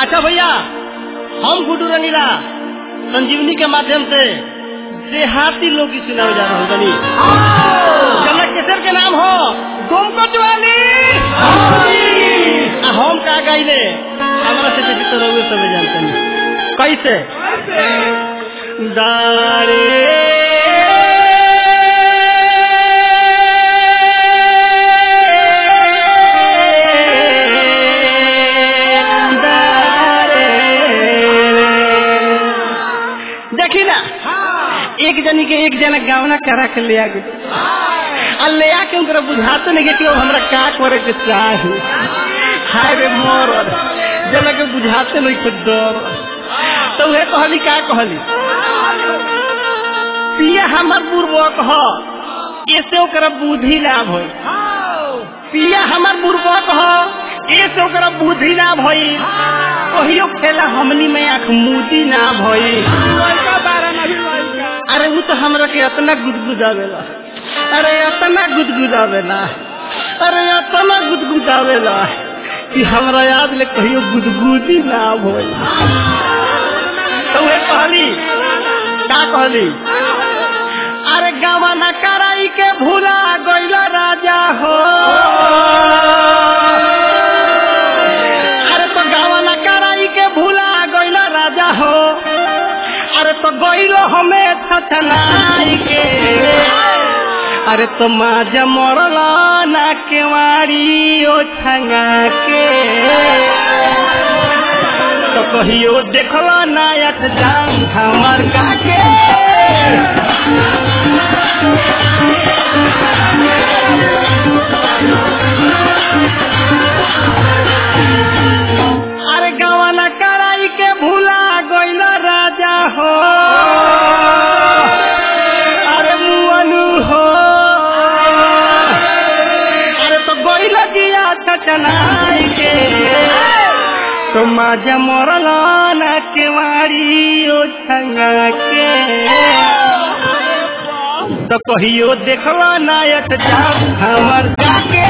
अच्छा भैया, हम गुड्डू रंगीला संजीवनी के माध्यम से देहाती लोग की सुनावे जा रहा बनी। जला केसर के नाम हो गोमकट वाली। हम का गाइले हमारा से बेटी तो रोवे सब जानते हैं कैसे दारे देखी ना एक जनी के एक जना गावना करा के ले आगे ले आके उनका बुझाते नहीं कि हमरा का करे के चाही। हाय रे मोर जना के बुझाते नहीं कुछ डर तो वे कहली का कहली पिया हमर बुर्बक ह ऐसे ओकरा बुद्धि लाभ होई। पिया हमर बुर्बक ह ऐसे ओकरा बुद्धि लाभ होई। कहियो खेला हमनी में आँख मूदी ना भई। अरे वो तो हमरा के इतना गुदगुदावेला, अरे इतना गुदगुदावेला, अरे इतना गुदगुदावेला कि हमरा याद ले कहियो गुदगुदी ना भई। तो वे कहली का कहली अरे गवाना कराई के भूला गइल राजा हो। अरे तो गवाना कराई के भूला गइल राजा हो। अरे तो गइलो हमें छछनाई के। अरे तो माजा मरला ना केवाड़ी ओ छंगा के। तो कहियो देखला नायक जान हमर काके। अरे गवाना कराई के भूला गइल राजा हो। अरे मुअनु हो। अरे तो गइल दिया छचनाई के। तो माजा मरला ना केवाड़ी ओ छंगा के। तो कहियो देखला नायक जान हमर काके।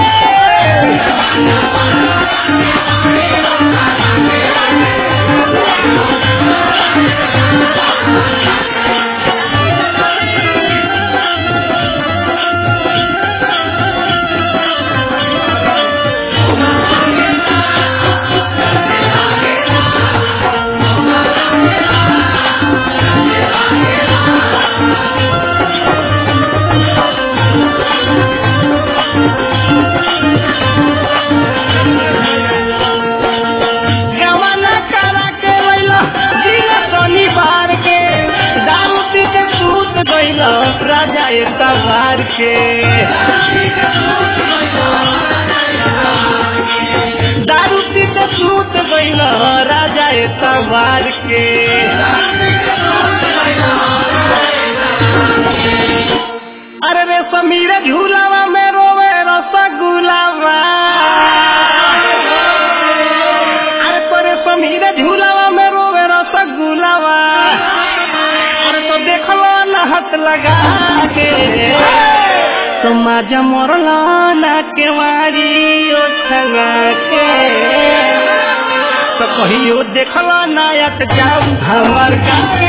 राजा तवार के दारू पी के सूत गइल राजा तवार के। अरे रे समीर झूलावा में रोवे रसगुलावा। अरे तो रे समीर झूलावा में रोवे रसगुलावा। अरे तो देखलो हाथ लगा के। तो माजा मरला ना केवाड़ी ओ छंगा के। तो कहियो देखला नायक जाऊ हमर काके।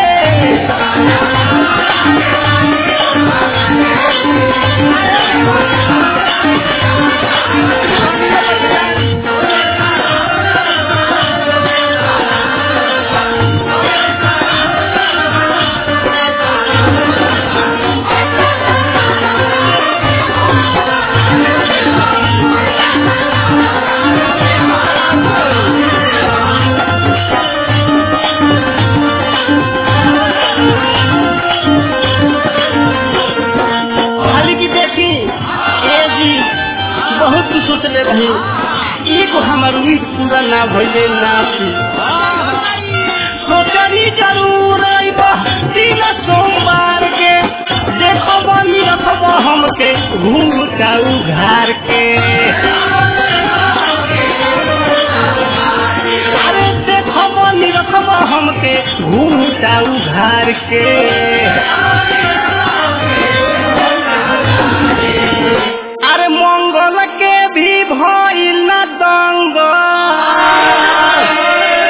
सोचले रही एक हमार उम्मीद पूरा ना भइले नासी। सोचनी जरूर दिन सोमवार के। देखो बनी रखब हमके घूम जाऊ घर के। अरे देखो बनी रखब हमके घूम जाऊ घर के। अरे मंगल के भी भइल ना दंग।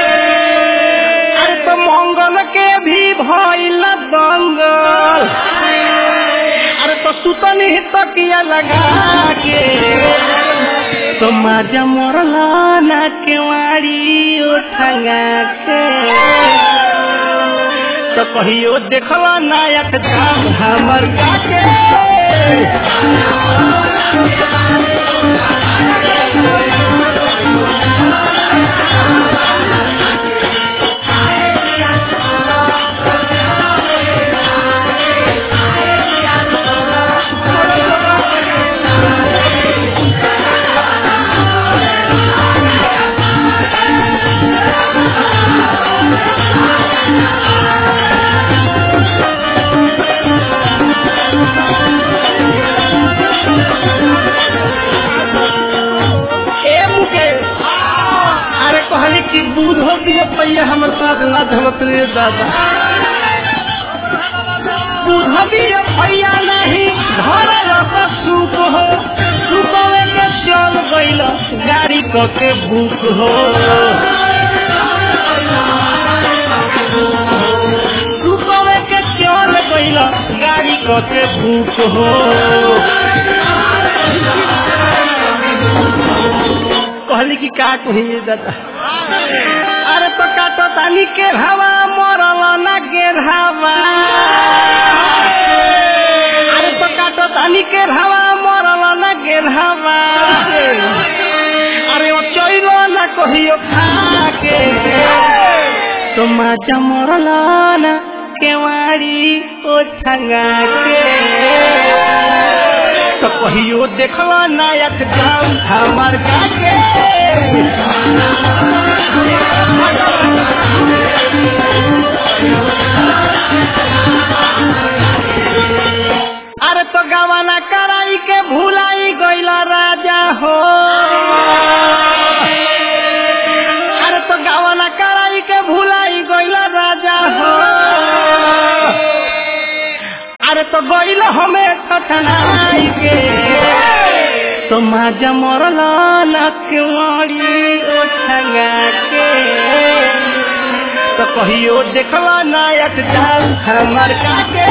रही तकिया लगा के तो माजा मोरला ना केवाड़ी उठंगा के तो कहियो देखला नायक धाम हमर काके कि दूध हो दिए पहिया हमर साथ ना धमतरे दादा दूध हो दिए पहिया नहीं घर सूप हो सूपवे के चल गइल गाड़ी क के भूख हो सूपवे के चल गइल गाड़ी क के भूख हो कहली कि का कहिए दादा अरे तो काटो तानी के हवा मरल ना के हवा अरे तो काटो तानी के हवा मरल ना के हवा अरे वो चोइलो ना कहियो खा के तो माचा मरल ना केवाड़ी उठंगा के तो कहियो देखला नायक जाम हमार काके अरे तो गवाना कराई के भुलाई गइला राजा हो अरे तो गवाना कराई के भुलाई गइला राजा हो अरे तो गइल हमें ठठनाई के तो माजा मरला ना केवाड़ी उठंगा के तो कहियो देखला नायक जान हमर काके